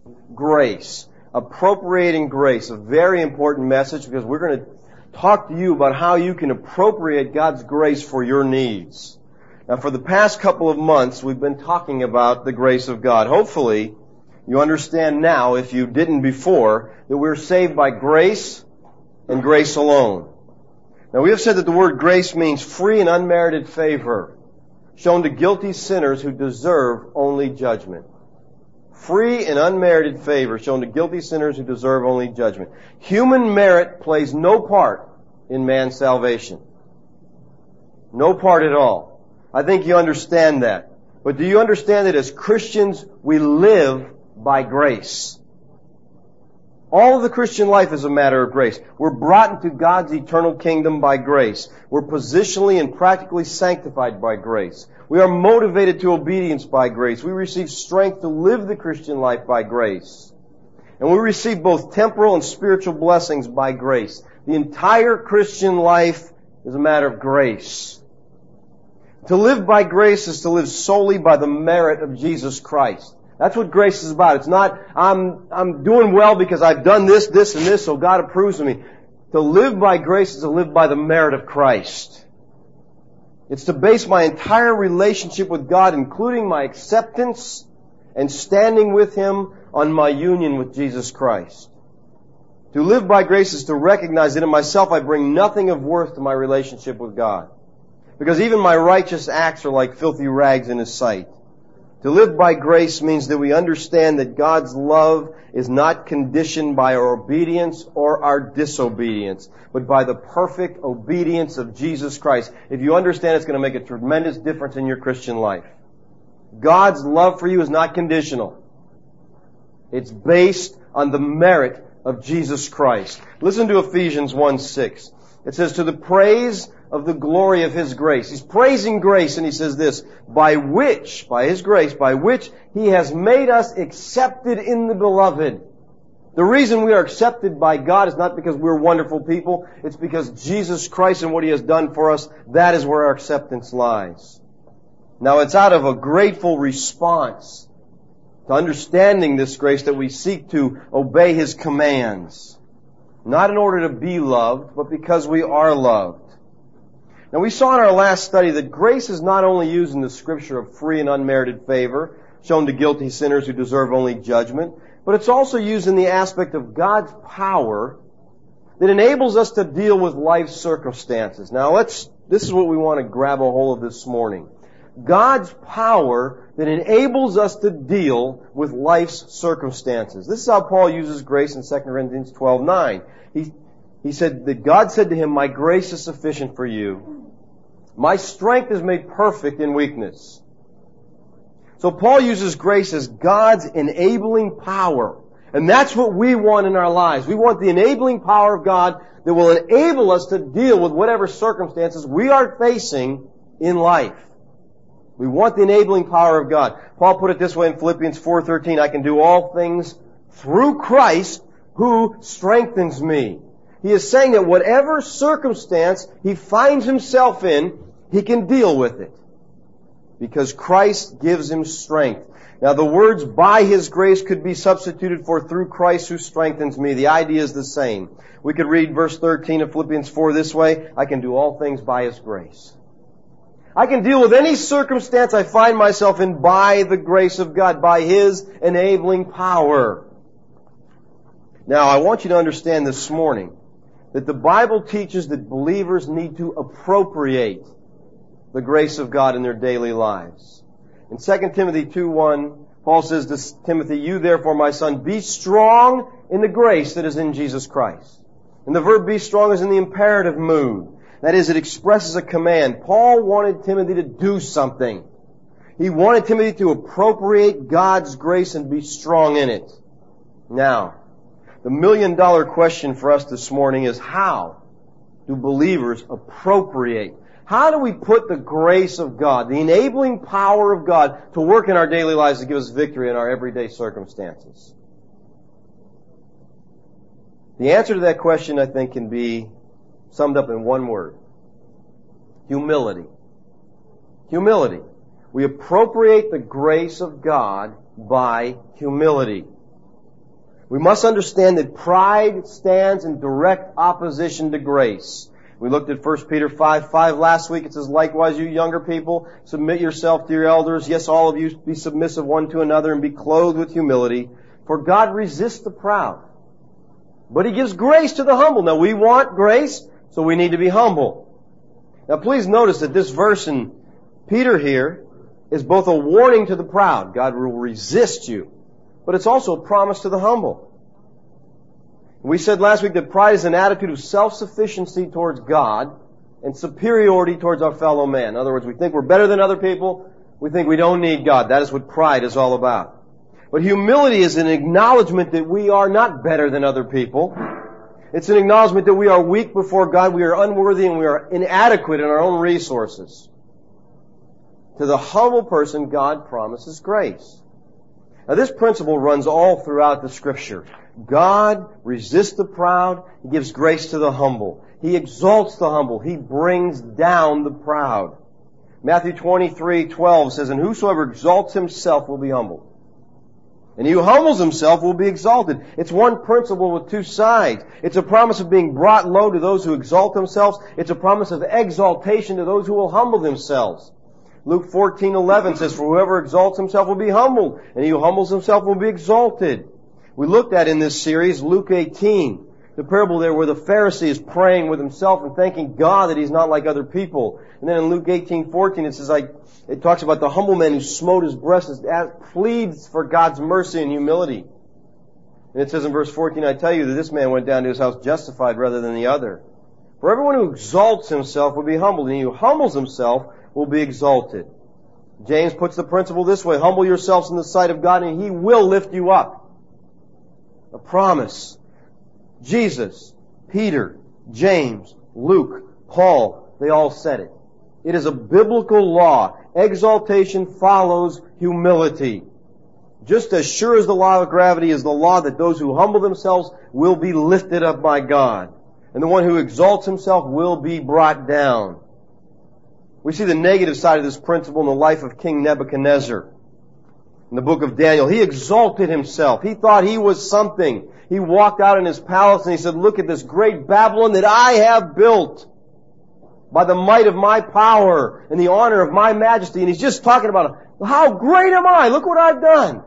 Grace. Appropriating grace. A very important message because we're going to talk to you about how you can appropriate God's grace for your needs. Now, for the past couple of months, we've been talking about the grace of God. Hopefully, you understand now, if you didn't before, that we're saved by grace and grace alone. Now, we have said that the word grace means free and unmerited favor shown to guilty sinners who deserve only judgment. Free and unmerited favor shown to guilty sinners who deserve only judgment. Human merit plays no part in man's salvation. No part at all. I think you understand that. But do you understand that as Christians, we live by grace? All of the Christian life is a matter of grace. We're brought into God's eternal kingdom by grace. We're positionally and practically sanctified by grace. We are motivated to obedience by grace. We receive strength to live the Christian life by grace. And we receive both temporal and spiritual blessings by grace. The entire Christian life is a matter of grace. To live by grace is to live solely by the merit of Jesus Christ. That's what grace is about. It's not, I'm doing well because I've done this, this, and this, so God approves of me. To live by grace is to live by the merit of Christ. It's to base my entire relationship with God, including my acceptance and standing with Him, on my union with Jesus Christ. To live by grace is to recognize that in myself I bring nothing of worth to my relationship with God. Because even my righteous acts are like filthy rags in His sight. To live by grace means that we understand that God's love is not conditioned by our obedience or our disobedience, but by the perfect obedience of Jesus Christ. If you understand, it's going to make a tremendous difference in your Christian life. God's love for you is not conditional. It's based on the merit of Jesus Christ. Listen to Ephesians 1:6. It says, to the praise of the glory of His grace. He's praising grace, and he says this, by His grace, by which He has made us accepted in the Beloved. The reason we are accepted by God is not because we're wonderful people. It's because Jesus Christ and what He has done for us, that is where our acceptance lies. Now, it's out of a grateful response to understanding this grace that we seek to obey His commands. Not in order to be loved, but because we are loved. Now, we saw in our last study that grace is not only used in the Scripture of free and unmerited favor, shown to guilty sinners who deserve only judgment, but it's also used in the aspect of God's power that enables us to deal with life's circumstances. Now, this is what we want to grab a hold of this morning. God's power that enables us to deal with life's circumstances. This is how Paul uses grace in 2 Corinthians 12:9. He said that God said to him, my grace is sufficient for you. My strength is made perfect in weakness. So Paul uses grace as God's enabling power. And that's what we want in our lives. We want the enabling power of God that will enable us to deal with whatever circumstances we are facing in life. We want the enabling power of God. Paul put it this way in Philippians 4:13, I can do all things through Christ who strengthens me. He is saying that whatever circumstance he finds himself in, he can deal with it. Because Christ gives him strength. Now the words by His grace could be substituted for through Christ who strengthens me. The idea is the same. We could read verse 13 of Philippians 4 this way, I can do all things by His grace. I can deal with any circumstance I find myself in by the grace of God, by His enabling power. Now, I want you to understand this morning that the Bible teaches that believers need to appropriate the grace of God in their daily lives. In 2 Timothy 2:1, Paul says to Timothy, you therefore, my son, be strong in the grace that is in Jesus Christ. And the verb be strong is in the imperative mood. That is, it expresses a command. Paul wanted Timothy to do something. He wanted Timothy to appropriate God's grace and be strong in it. Now, the million-dollar question for us this morning is, how do believers appropriate? How do we put the grace of God, the enabling power of God, to work in our daily lives to give us victory in our everyday circumstances? The answer to that question, I think, can be summed up in one word. Humility. Humility. We appropriate the grace of God by humility. We must understand that pride stands in direct opposition to grace. We looked at 1 Peter 5:5 last week. It says, likewise, you younger people, submit yourself to your elders. Yes, all of you be submissive one to another and be clothed with humility. For God resists the proud, but He gives grace to the humble. Now, we want grace, so we need to be humble. Now, please notice that this verse in Peter here is both a warning to the proud. God will resist you. But it's also a promise to the humble. We said last week that pride is an attitude of self-sufficiency towards God and superiority towards our fellow man. In other words, we think we're better than other people. We think we don't need God. That is what pride is all about. But humility is an acknowledgement that we are not better than other people. It's an acknowledgement that we are weak before God, we are unworthy, and we are inadequate in our own resources. To the humble person, God promises grace. Now, this principle runs all throughout the Scripture. God resists the proud. He gives grace to the humble. He exalts the humble. He brings down the proud. Matthew 23:12 says, and whosoever exalts himself will be humbled, and he who humbles himself will be exalted. It's one principle with two sides. It's a promise of being brought low to those who exalt themselves. It's a promise of exaltation to those who will humble themselves. Luke 14:11 says, for whoever exalts himself will be humbled, and he who humbles himself will be exalted. We looked at in this series Luke 18, the parable there where the Pharisee is praying with himself and thanking God that he's not like other people. And then in Luke 18:14 it says, it talks about the humble man who smote his breast, pleads for God's mercy and humility. And it says in verse 14, I tell you that this man went down to his house justified rather than the other. For everyone who exalts himself will be humbled, and he who humbles himself will be exalted. James puts the principle this way, humble yourselves in the sight of God, and He will lift you up. A promise. Jesus, Peter, James, Luke, Paul, they all said it. It is a biblical law. Exaltation follows humility. Just as sure as the law of gravity is the law that those who humble themselves will be lifted up by God. And the one who exalts himself will be brought down. We see the negative side of this principle in the life of King Nebuchadnezzar. In the book of Daniel, he exalted himself. He thought he was something. He walked out in his palace and he said, look at this great Babylon that I have built by the might of my power and the honor of my majesty. And he's just talking about, how great am I? Look what I've done.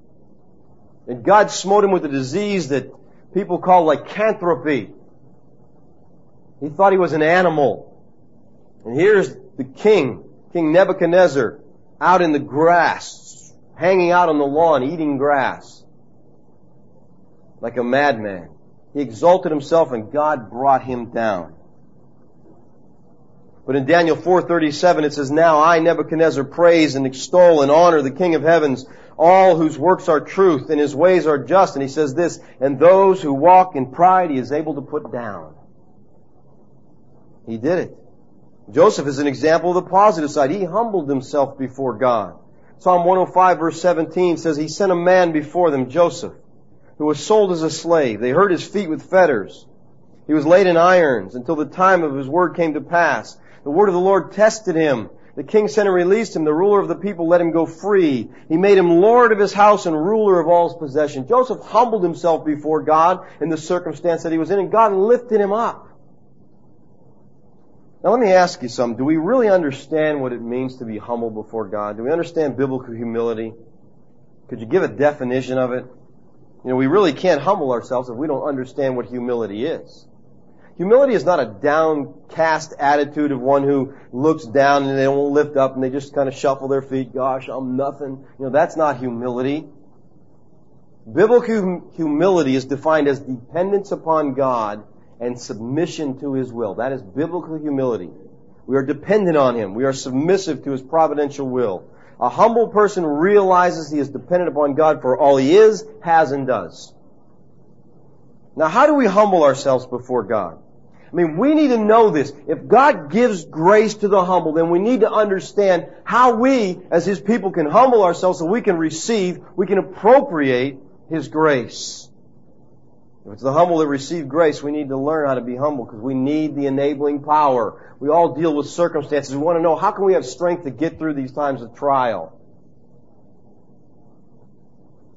And God smote him with a disease that people call lycanthropy. He thought he was an animal. And here's the king, King Nebuchadnezzar, out in the grass, hanging out on the lawn, eating grass, like a madman. He exalted himself and God brought him down. But in Daniel 4:37 it says, now I, Nebuchadnezzar, praise and extol and honor the King of heavens, all whose works are truth and His ways are just. And he says this, and those who walk in pride He is able to put down. He did it. Joseph is an example of the positive side. He humbled himself before God. Psalm 105 verse 17 says, He sent a man before them, Joseph, who was sold as a slave. They hurt his feet with fetters. He was laid in irons until the time of His word came to pass. The word of the Lord tested him. The king sent and released him. The ruler of the people let him go free. He made him lord of his house and ruler of all his possessions. Joseph humbled himself before God in the circumstance that he was in, and God lifted him up. Now let me ask you something. Do we really understand what it means to be humble before God? Do we understand biblical humility? Could you give a definition of it? You know, we really can't humble ourselves if we don't understand what humility is. Humility is not a downcast attitude of one who looks down and they won't lift up and they just kind of shuffle their feet. Gosh, I'm nothing. You know, that's not humility. Biblical humility is defined as dependence upon God and submission to His will. That is biblical humility. We are dependent on Him. We are submissive to His providential will. A humble person realizes he is dependent upon God for all he is, has, and does. Now, how do we humble ourselves before God? I mean, we need to know this. If God gives grace to the humble, then we need to understand how we, as His people, can humble ourselves so we can receive, we can appropriate His grace. If it's the humble that receive grace, we need to learn how to be humble because we need the enabling power. We all deal with circumstances. We want to know, how can we have strength to get through these times of trial?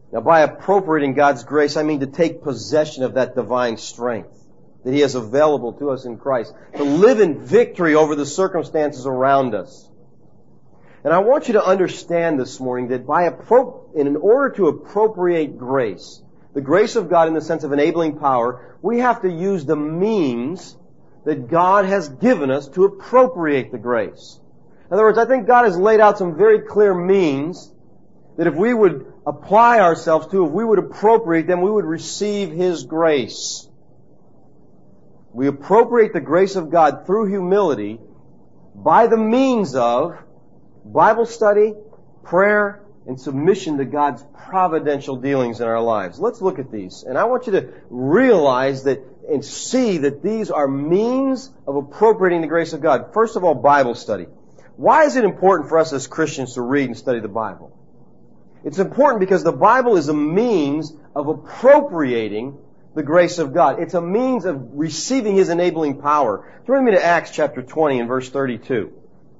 Now, by appropriating God's grace, I mean to take possession of that divine strength that He has available to us in Christ, to live in victory over the circumstances around us. And I want you to understand this morning that in order to appropriate grace, the grace of God in the sense of enabling power, we have to use the means that God has given us to appropriate the grace. In other words, I think God has laid out some very clear means that if we would apply ourselves to, if we would appropriate them, we would receive His grace. We appropriate the grace of God through humility by the means of Bible study, prayer, and submission to God's providential dealings in our lives. Let's look at these. And I want you to realize that and see that these are means of appropriating the grace of God. First of all, Bible study. Why is it important for us as Christians to read and study the Bible? It's important because the Bible is a means of appropriating the grace of God. It's a means of receiving His enabling power. Turn with me to Acts chapter 20 and verse 32.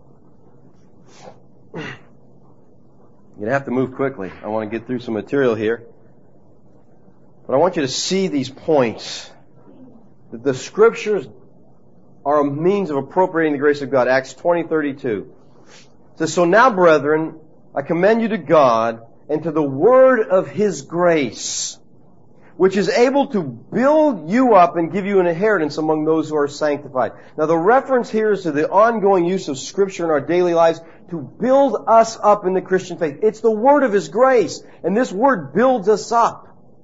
You're going to have to move quickly. I want to get through some material here. But I want you to see these points. That the Scriptures are a means of appropriating the grace of God. Acts 20:32. It says, "So now, brethren, I commend you to God and to the word of His grace, which is able to build you up and give you an inheritance among those who are sanctified." Now the reference here is to the ongoing use of Scripture in our daily lives to build us up in the Christian faith. It's the word of His grace, and this word builds us up.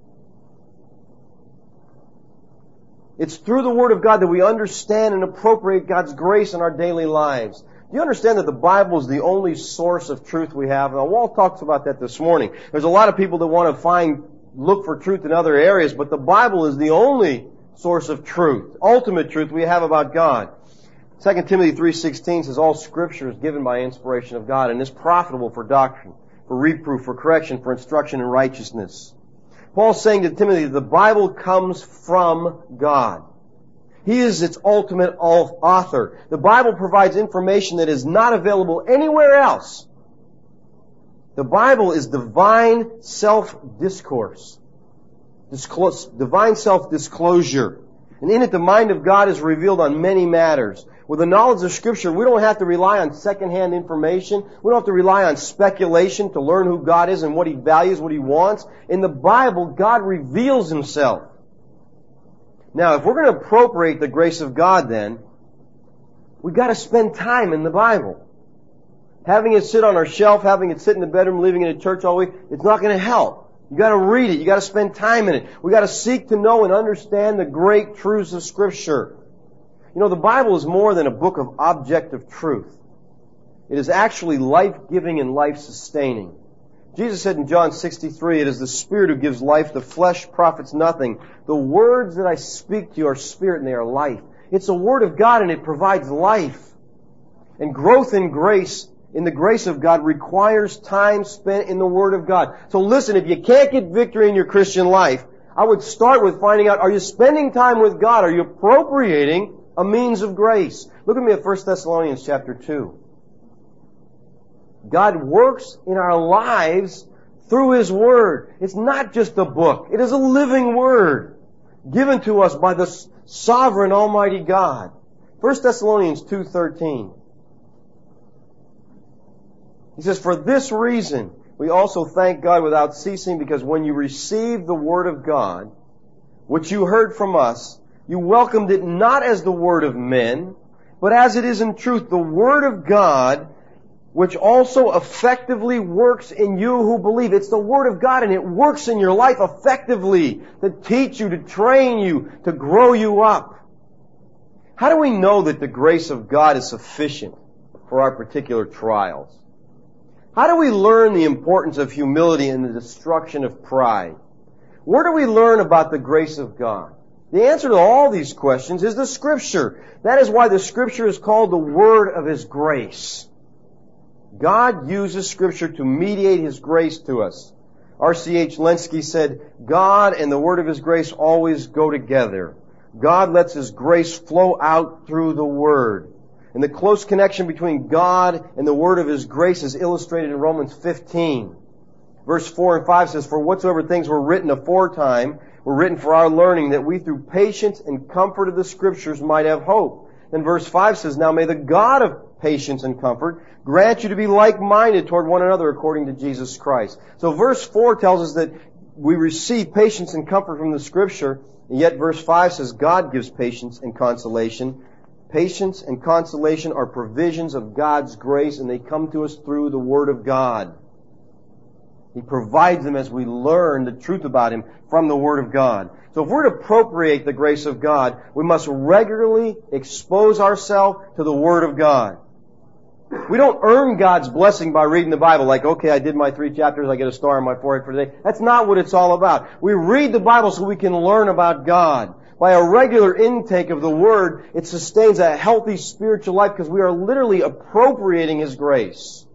It's through the Word of God that we understand and appropriate God's grace in our daily lives. Do you understand that the Bible is the only source of truth we have? Now, Walt talks about that this morning. There's a lot of people that want to look for truth in other areas, but the Bible is the only source of truth, ultimate truth we have about God. 2 Timothy 3:16 says, "All Scripture is given by inspiration of God and is profitable for doctrine, for reproof, for correction, for instruction in righteousness." Paul's saying to Timothy, the Bible comes from God. He is its ultimate author. The Bible provides information that is not available anywhere else. The Bible is divine self-discourse. Divine self-disclosure. And in it, the mind of God is revealed on many matters. With the knowledge of Scripture, we don't have to rely on second-hand information. We don't have to rely on speculation to learn who God is and what He values, what He wants. In the Bible, God reveals Himself. Now, if we're going to appropriate the grace of God then, we've got to spend time in the Bible. Having it sit on our shelf, having it sit in the bedroom, leaving it at church all week, it's not going to help. You got to read it. You got to spend time in it. We got to seek to know and understand the great truths of Scripture. You know, the Bible is more than a book of objective truth. It is actually life-giving and life-sustaining. Jesus said in John 63, "It is the Spirit who gives life. The flesh profits nothing. The words that I speak to you are spirit and they are life." It's the Word of God and it provides life. And growth in grace, in the grace of God, requires time spent in the Word of God. So listen, if you can't get victory in your Christian life, I would start with finding out, are you spending time with God? Are you appropriating a means of grace? Look at me at 1 Thessalonians chapter 2. God works in our lives through His Word. It's not just a book. It is a living Word given to us by the sovereign Almighty God. 1 Thessalonians 2:13. He says, "For this reason we also thank God without ceasing, because when you received the Word of God, which you heard from us, you welcomed it not as the word of men, but as it is in truth the Word of God, which also effectively works in you who believe." It's the Word of God and it works in your life effectively to teach you, to train you, to grow you up. How do we know that the grace of God is sufficient for our particular trials? How do we learn the importance of humility and the destruction of pride? Where do we learn about the grace of God? The answer to all these questions is the Scripture. That is why the Scripture is called the Word of His grace. God uses Scripture to mediate His grace to us. R.C.H. Lenski said, "God and the Word of His grace always go together. God lets His grace flow out through the Word." And the close connection between God and the Word of His grace is illustrated in Romans 15. Verse 4 and 5 says, "For whatsoever things were written aforetime were written for our learning, that we through patience and comfort of the Scriptures might have hope." Then verse 5 says, "Now may the God of patience and comfort grant you to be like-minded toward one another according to Jesus Christ." So verse 4 tells us that we receive patience and comfort from the Scripture, and yet verse 5 says God gives patience and consolation. Patience and consolation are provisions of God's grace, and they come to us through the Word of God. He provides them as we learn the truth about Him from the Word of God. So if we're to appropriate the grace of God, we must regularly expose ourselves to the Word of God. We don't earn God's blessing by reading the Bible like, okay, I did my 3 chapters, I get a star on my forehead for today. That's not what it's all about. We read the Bible so we can learn about God. By a regular intake of the Word, it sustains a healthy spiritual life because we are literally appropriating His grace.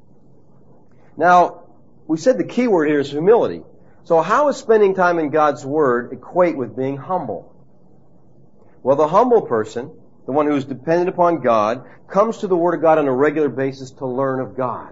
Now, we said the key word here is humility. So how does spending time in God's Word equate with being humble? Well, the humble person, the one who is dependent upon God, comes to the Word of God on a regular basis to learn of God.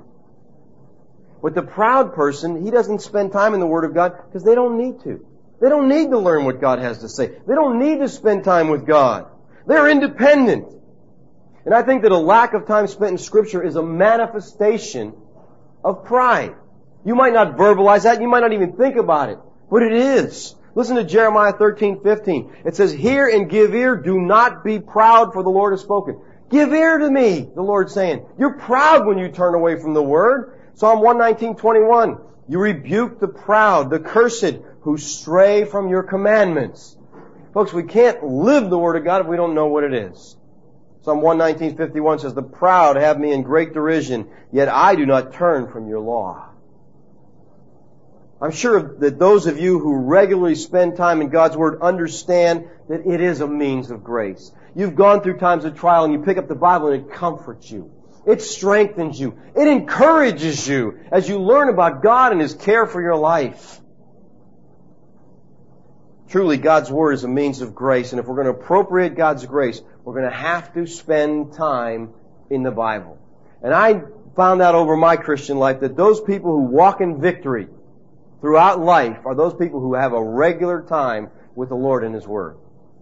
But the proud person, he doesn't spend time in the Word of God because they don't need to. They don't need to learn what God has to say. They don't need to spend time with God. They're independent. And I think that a lack of time spent in Scripture is a manifestation of pride. You might not verbalize that. You might not even think about it. But it is. Listen to Jeremiah 13:15. It says, "Hear and give ear. Do not be proud, for the Lord has spoken." Give ear to me, the Lord's saying. You're proud when you turn away from the Word. Psalm 119:21. "You rebuke the proud, the cursed, who stray from your commandments." Folks, we can't live the Word of God if we don't know what it is. Psalm 119:51 says, "The proud have me in great derision, yet I do not turn from your law." I'm sure that those of you who regularly spend time in God's Word understand that it is a means of grace. You've gone through times of trial and you pick up the Bible and it comforts you. It strengthens you. It encourages you as you learn about God and His care for your life. Truly, God's Word is a means of grace, and if we're going to appropriate God's grace, we're going to have to spend time in the Bible. And I found out over my Christian life that those people who walk in victory throughout life are those people who have a regular time with the Lord and His Word.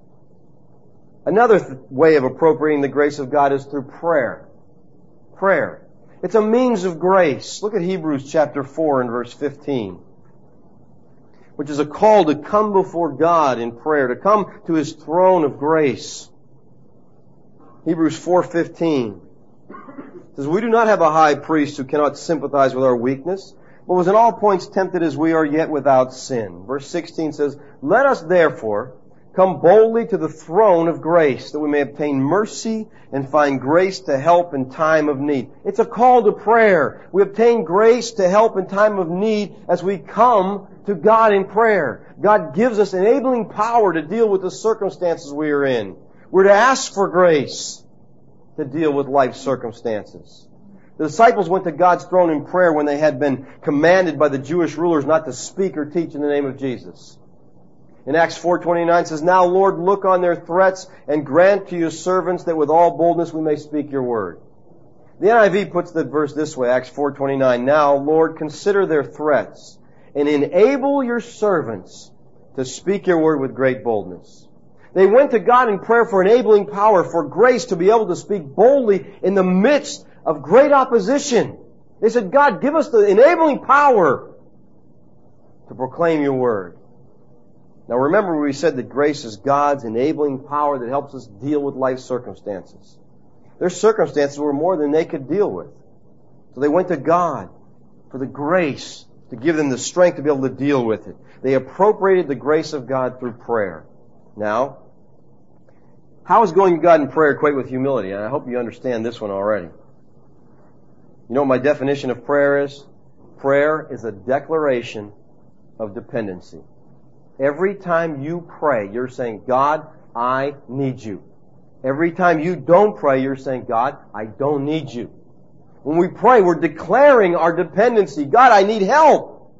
Another way of appropriating the grace of God is through prayer. Prayer. It's a means of grace. Look at Hebrews chapter 4 and verse 15, which is a call to come before God in prayer, to come to His throne of grace. Hebrews 4:15 says, "We do not have a high priest who cannot sympathize with our weakness, but was in all points tempted as we are, yet without sin." Verse 16 says, "Let us therefore come boldly to the throne of grace, that we may obtain mercy and find grace to help in time of need." It's a call to prayer. We obtain grace to help in time of need as we come to God in prayer. God gives us enabling power to deal with the circumstances we are in. We're to ask for grace to deal with life circumstances. The disciples went to God's throne in prayer when they had been commanded by the Jewish rulers not to speak or teach in the name of Jesus. In Acts 4:29 says, "Now, Lord, look on their threats and grant to your servants that with all boldness we may speak your word." The NIV puts the verse this way, Acts 4:29, "Now, Lord, consider their threats and enable your servants to speak your word with great boldness." They went to God in prayer for enabling power, for grace to be able to speak boldly in the midst of great opposition. They said, "God, give us the enabling power to proclaim your word." Now remember, we said that grace is God's enabling power that helps us deal with life circumstances. Their circumstances were more than they could deal with. So they went to God for the grace to give them the strength to be able to deal with it. They appropriated the grace of God through prayer. Now, how is going to God in prayer equate with humility? And I hope you understand this one already. You know what my definition of prayer is? Prayer is a declaration of dependency. Every time you pray, you're saying, "God, I need you." Every time you don't pray, you're saying, "God, I don't need you." When we pray, we're declaring our dependency. "God, I need help."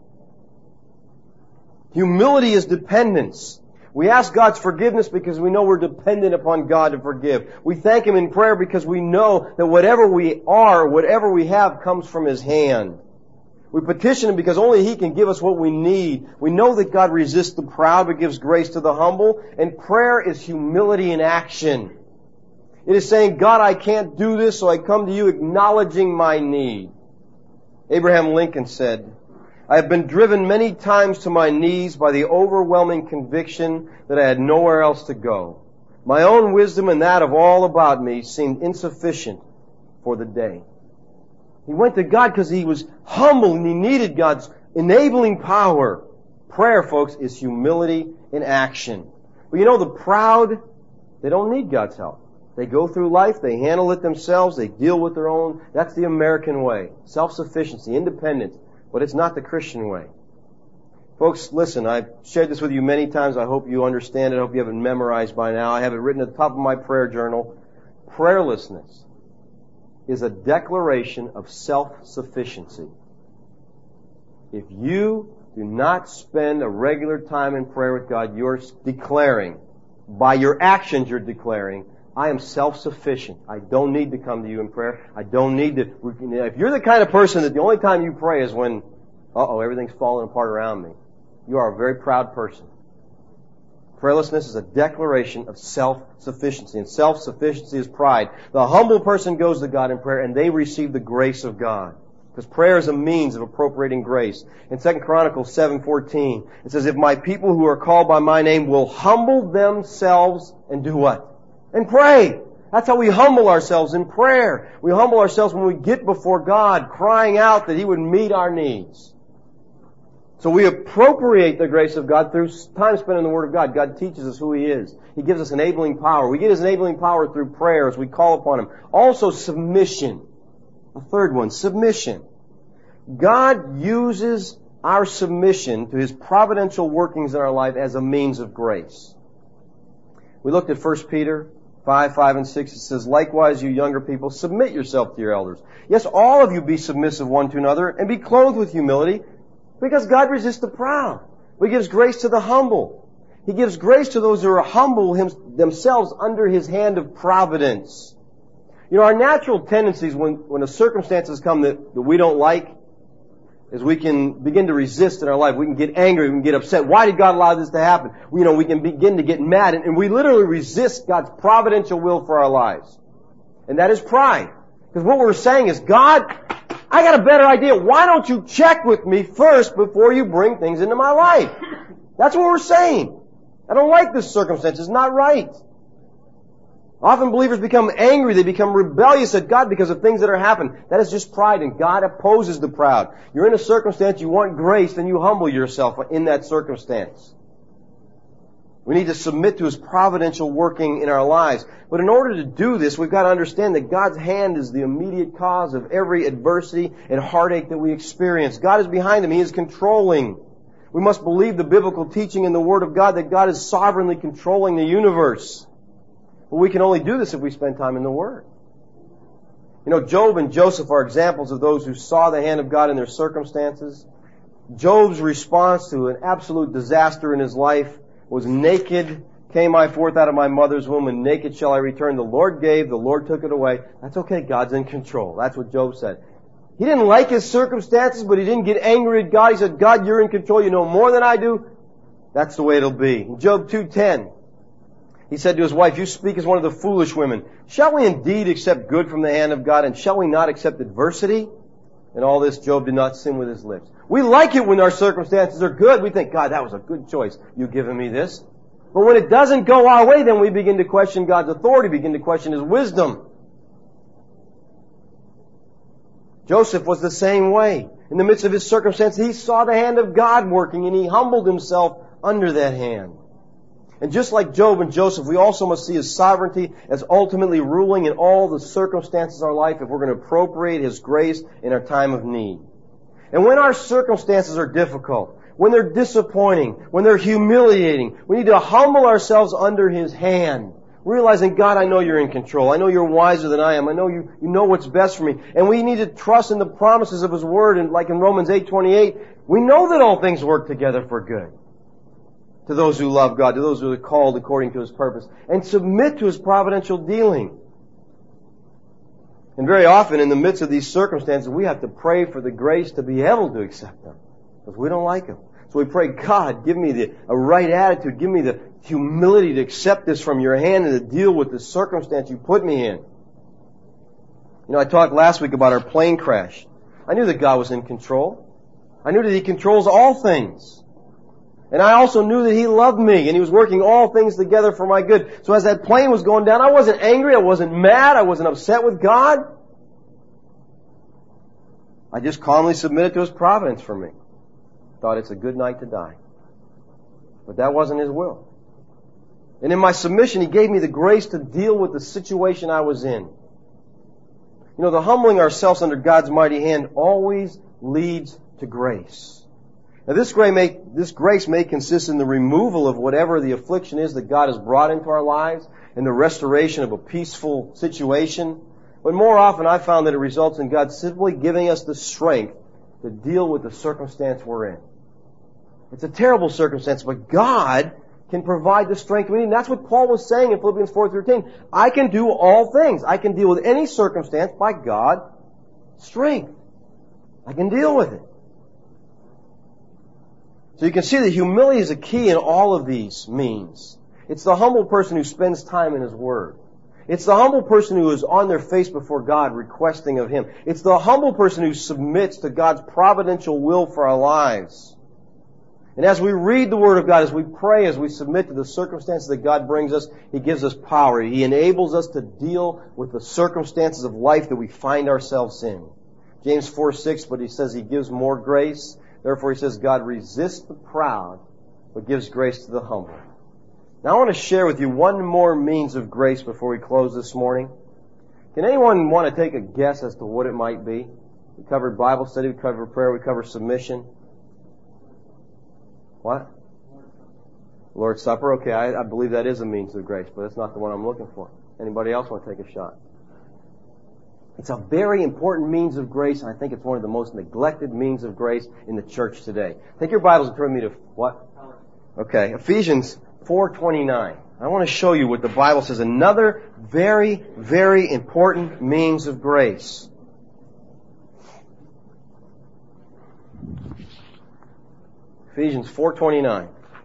Humility is dependence. We ask God's forgiveness because we know we're dependent upon God to forgive. We thank Him in prayer because we know that whatever we are, whatever we have, comes from His hand. We petition Him because only He can give us what we need. We know that God resists the proud but gives grace to the humble. And prayer is humility in action. It is saying, God, I can't do this, so I come to You acknowledging my need. Abraham Lincoln said, I have been driven many times to my knees by the overwhelming conviction that I had nowhere else to go. My own wisdom and that of all about me seemed insufficient for the day. He went to God because he was humble and he needed God's enabling power. Prayer, folks, is humility in action. But you know, the proud, they don't need God's help. They go through life, they handle it themselves, they deal with their own. That's the American way. Self-sufficiency, independence. But it's not the Christian way. Folks, listen, I've shared this with you many times. I hope you understand it. I hope you have it memorized by now. I have it written at the top of my prayer journal. Prayerlessness is a declaration of self-sufficiency. If you do not spend a regular time in prayer with God, you're declaring, by your actions you're declaring, I am self-sufficient. I don't need to come to You in prayer. I don't need to. If you're the kind of person that the only time you pray is when, everything's falling apart around me, you are a very proud person. Prayerlessness is a declaration of self-sufficiency, and self-sufficiency is pride. The humble person goes to God in prayer, and they receive the grace of God. Because prayer is a means of appropriating grace. In 2 Chronicles 7:14, it says, if my people who are called by my name will humble themselves and do what? And pray. That's how we humble ourselves in prayer. We humble ourselves when we get before God, crying out that He would meet our needs. So we appropriate the grace of God through time spent in the Word of God. God teaches us who He is. He gives us enabling power. We get His enabling power through prayer as we call upon Him. Also submission. A third one, submission. God uses our submission to His providential workings in our life as a means of grace. We looked at 1 Peter 5 and 6. It says, likewise, you younger people, submit yourself to your elders. Yes, all of you be submissive one to another and be clothed with humility, because God resists the proud. He gives grace to the humble. He gives grace to those who are humble themselves under His hand of providence. You know, our natural tendencies when the circumstances come that we don't like, is we can begin to resist in our life. We can get angry. We can get upset. Why did God allow this to happen? We can begin to get mad. And we literally resist God's providential will for our lives. And that is pride. Because what we're saying is, God, I got a better idea. Why don't you check with me first before you bring things into my life? That's what we're saying. I don't like this circumstance. It's not right. Often believers become angry. They become rebellious at God because of things that are happening. That is just pride, and God opposes the proud. You're in a circumstance, you want grace, then you humble yourself in that circumstance. We need to submit to His providential working in our lives. But in order to do this, we've got to understand that God's hand is the immediate cause of every adversity and heartache that we experience. God is behind them. He is controlling. We must believe the biblical teaching in the Word of God that God is sovereignly controlling the universe. But we can only do this if we spend time in the Word. You know, Job and Joseph are examples of those who saw the hand of God in their circumstances. Job's response to an absolute disaster in his life was, naked came I forth out of my mother's womb, and naked shall I return. The Lord gave, the Lord took it away. That's okay, God's in control. That's what Job said. He didn't like his circumstances, but he didn't get angry at God. He said, God, you're in control. You know more than I do. That's the way it'll be. In Job 2:10, he said to his wife, you speak as one of the foolish women. Shall we indeed accept good from the hand of God, and shall we not accept adversity? In all this, Job did not sin with his lips. We like it when our circumstances are good. We think, God, that was a good choice. You've given me this. But when it doesn't go our way, then we begin to question God's authority, begin to question His wisdom. Joseph was the same way. In the midst of his circumstances, he saw the hand of God working, and he humbled himself under that hand. And just like Job and Joseph, we also must see His sovereignty as ultimately ruling in all the circumstances of our life if we're going to appropriate His grace in our time of need. And when our circumstances are difficult, when they're disappointing, when they're humiliating, we need to humble ourselves under His hand, realizing, God, I know You're in control. I know You're wiser than I am. I know You know what's best for me. And we need to trust in the promises of His Word. And like in Romans 8:28, we know that all things work together for good to those who love God, to those who are called according to His purpose, and submit to His providential dealing. And very often in the midst of these circumstances, we have to pray for the grace to be able to accept them. Because we don't like them. So we pray, God, give me a right attitude. Give me the humility to accept this from your hand and to deal with the circumstance you put me in. You know, I talked last week about our plane crash. I knew that God was in control. I knew that He controls all things. And I also knew that He loved me and He was working all things together for my good. So as that plane was going down, I wasn't angry, I wasn't mad, I wasn't upset with God. I just calmly submitted to His providence for me. Thought it's a good night to die. But that wasn't His will. And in my submission, He gave me the grace to deal with the situation I was in. You know, the humbling ourselves under God's mighty hand always leads to grace. Now this grace may consist in the removal of whatever the affliction is that God has brought into our lives and the restoration of a peaceful situation. But more often I found that it results in God simply giving us the strength to deal with the circumstance we're in. It's a terrible circumstance, but God can provide the strength we need. And that's what Paul was saying in Philippians 4:13. I can do all things. I can deal with any circumstance by God's strength. I can deal with it. So you can see that humility is a key in all of these means. It's the humble person who spends time in His Word. It's the humble person who is on their face before God requesting of Him. It's the humble person who submits to God's providential will for our lives. And as we read the Word of God, as we pray, as we submit to the circumstances that God brings us, He gives us power. He enables us to deal with the circumstances of life that we find ourselves in. James 4:6, but he says He gives more grace. Therefore, he says, God resists the proud, but gives grace to the humble. Now, I want to share with you one more means of grace before we close this morning. Can anyone want to take a guess as to what it might be? We covered Bible study, we covered prayer, we covered submission. What? Lord's Supper. Okay, I believe that is a means of grace, but that's not the one I'm looking for. Anybody else want to take a shot? It's a very important means of grace, and I think it's one of the most neglected means of grace in the church today. Take your Bibles and turn me to what? Okay, Ephesians 4:29. I want to show you what the Bible says. Another very, very important means of grace. Ephesians 4:29.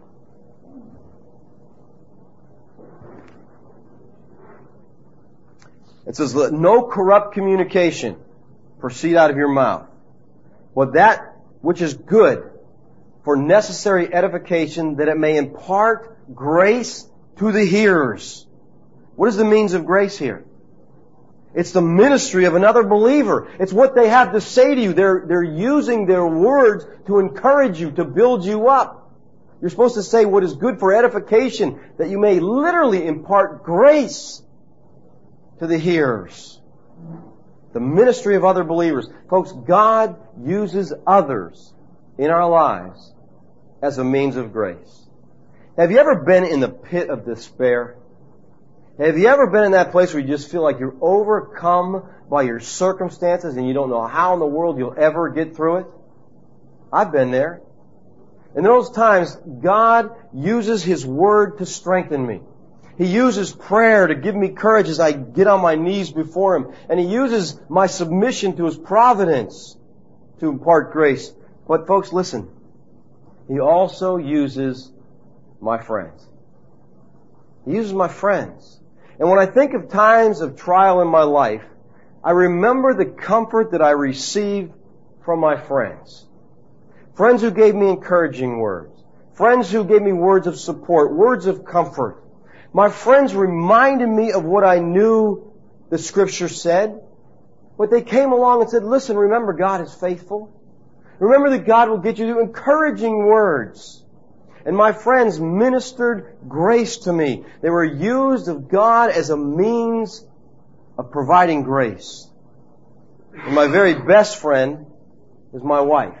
It says, let no corrupt communication proceed out of your mouth, but that which is good for necessary edification, that it may impart grace to the hearers. What is the means of grace here? It's the ministry of another believer. It's what they have to say to you. They're using their words to encourage you, to build you up. You're supposed to say what is good for edification, that you may literally impart grace to the hearers. The ministry of other believers. Folks, God uses others in our lives as a means of grace. Have you ever been in the pit of despair? Have you ever been in that place where you just feel like you're overcome by your circumstances and you don't know how in the world you'll ever get through it? I've been there. In those times, God uses His Word to strengthen me. He uses prayer to give me courage as I get on my knees before Him. And He uses my submission to His providence to impart grace. But folks, listen. He also uses my friends. He uses my friends. And when I think of times of trial in my life, I remember the comfort that I received from my friends. Friends who gave me encouraging words. Friends who gave me words of support, words of comfort. My friends reminded me of what I knew the Scripture said. But they came along and said, listen, remember God is faithful. Remember that God will get you to encouraging words. And my friends ministered grace to me. They were used of God as a means of providing grace. And my very best friend is my wife,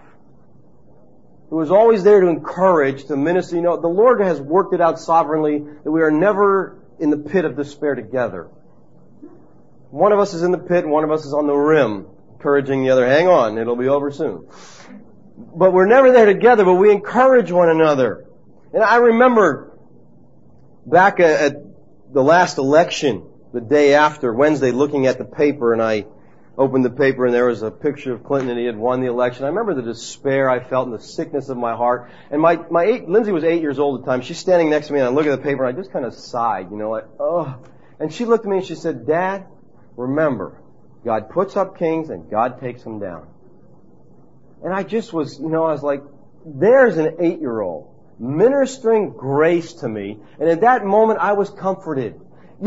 who is always there to encourage, to minister. You know, the Lord has worked it out sovereignly that we are never in the pit of despair together. One of us is in the pit and one of us is on the rim, encouraging the other, hang on, it'll be over soon. But we're never there together, but we encourage one another. And I remember back at the last election, the day after, Wednesday, looking at the paper, and I opened the paper and there was a picture of Clinton and he had won the election. I remember the despair I felt and the sickness of my heart. And Lindsay was 8 years old at the time. She's standing next to me and I look at the paper and I just kind of sighed, like, oh. And she looked at me and she said, Dad, remember, God puts up kings and God takes them down. And I just was, I was like, there's an 8-year-old ministering grace to me. And at that moment I was comforted.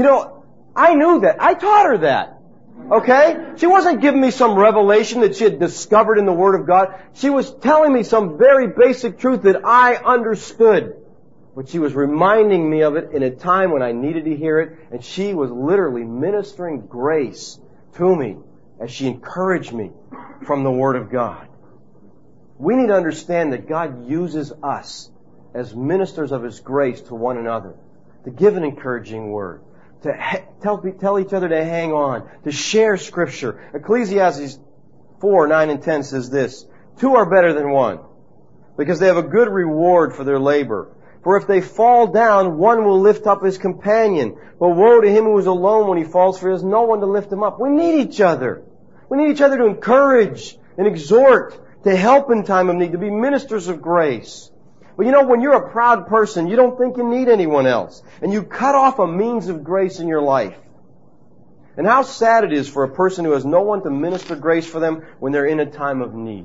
I knew that. I taught her that. Okay? She wasn't giving me some revelation that she had discovered in the Word of God. She was telling me some very basic truth that I understood. But she was reminding me of it in a time when I needed to hear it. And she was literally ministering grace to me as she encouraged me from the Word of God. We need to understand that God uses us as ministers of His grace to one another to give an encouraging word, to tell each other to hang on, to share Scripture. Ecclesiastes 4:9-10 says this, 2 are better than 1, because they have a good reward for their labor. For if they fall down, one will lift up his companion. But woe to him who is alone when he falls, for he has no one to lift him up. We need each other. We need each other to encourage and exhort, to help in time of need, to be ministers of grace. But when you're a proud person, you don't think you need anyone else. And you cut off a means of grace in your life. And how sad it is for a person who has no one to minister grace for them when they're in a time of need.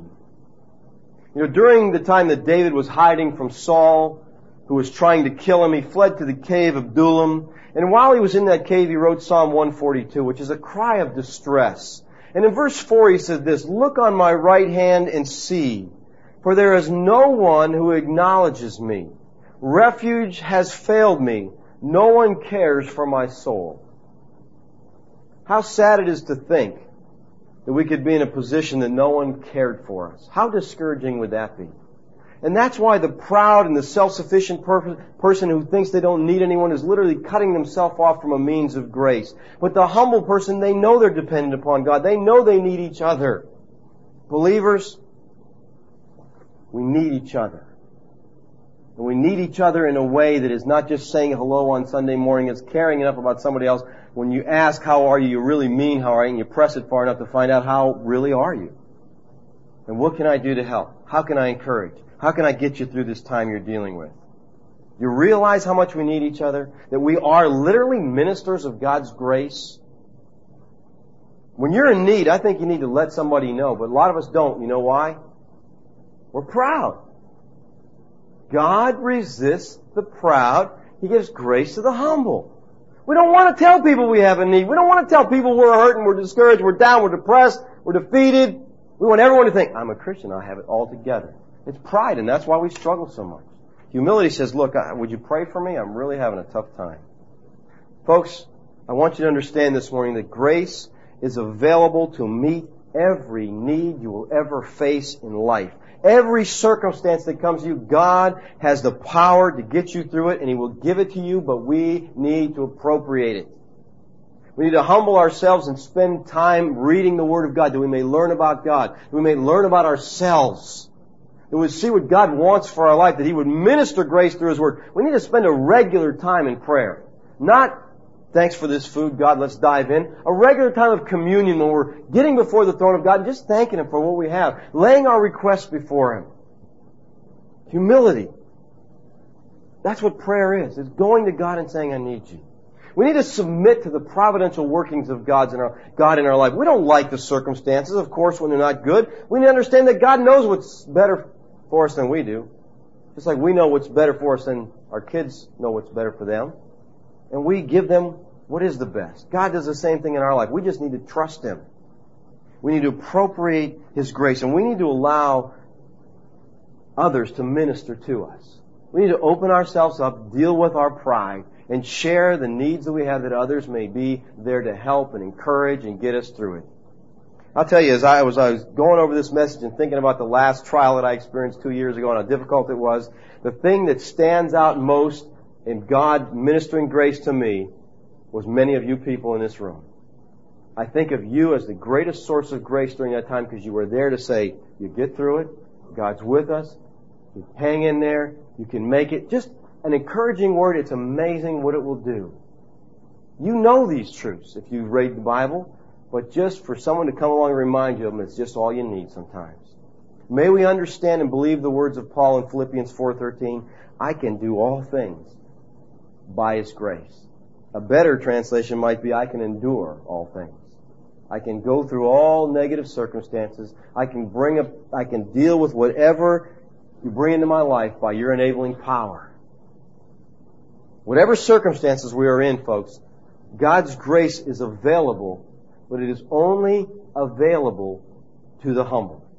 During the time that David was hiding from Saul, who was trying to kill him, he fled to the cave of Adullam. And while he was in that cave, he wrote Psalm 142, which is a cry of distress. And in verse 4 he said this, look on my right hand and see, for there is no one who acknowledges me. Refuge has failed me. No one cares for my soul. How sad it is to think that we could be in a position that no one cared for us. How discouraging would that be? And that's why the proud and the self-sufficient person who thinks they don't need anyone is literally cutting themselves off from a means of grace. But the humble person, they know they're dependent upon God. They know they need each other. Believers, we need each other. And we need each other in a way that is not just saying hello on Sunday morning, it's caring enough about somebody else. When you ask, how are you, you really mean how are you, and you press it far enough to find out how really are you. And what can I do to help? How can I encourage? How can I get you through this time you're dealing with? You realize how much we need each other? That we are literally ministers of God's grace? When you're in need, I think you need to let somebody know, but a lot of us don't. You know why? We're proud. God resists the proud. He gives grace to the humble. We don't want to tell people we have a need. We don't want to tell people we're hurting, we're discouraged, we're down, we're depressed, we're defeated. We want everyone to think, I'm a Christian, I have it all together. It's pride, and that's why we struggle so much. Humility says, look, would you pray for me? I'm really having a tough time. Folks, I want you to understand this morning that grace is available to meet every need you will ever face in life. Every circumstance that comes to you, God has the power to get you through it, and He will give it to you, but we need to appropriate it. We need to humble ourselves and spend time reading the Word of God that we may learn about God, that we may learn about ourselves, that we see what God wants for our life, that He would minister grace through His Word. We need to spend a regular time in prayer. Not, thanks for this food, God, let's dive in. A regular time of communion when we're getting before the throne of God and just thanking Him for what we have. Laying our requests before Him. Humility. That's what prayer is. It's going to God and saying, I need you. We need to submit to the providential workings of God in our life. We don't like the circumstances, of course, when they're not good. We need to understand that God knows what's better for us than we do. Just like we know what's better for us than our kids know what's better for them. And we give them what is the best. God does the same thing in our life. We just need to trust Him. We need to appropriate His grace, and we need to allow others to minister to us. We need to open ourselves up, deal with our pride, and share the needs that we have that others may be there to help and encourage and get us through it. I'll tell you, as I was going over this message and thinking about the last trial that I experienced 2 years ago and how difficult it was, the thing that stands out most in God ministering grace to me was many of you people in this room. I think of you as the greatest source of grace during that time because you were there to say, you get through it, God's with us, you hang in there, you can make it. Just an encouraging word, it's amazing what it will do. You know these truths if you've read the Bible. but just for someone to come along and remind you of them, it's just all you need sometimes. May we understand and believe the words of Paul in Philippians 4:13, I can do all things by His grace. A better translation might be, I can endure all things. I can go through all negative circumstances. I can deal with whatever you bring into my life by your enabling power. Whatever circumstances we are in, folks, God's grace is available, but it is only available to the humble.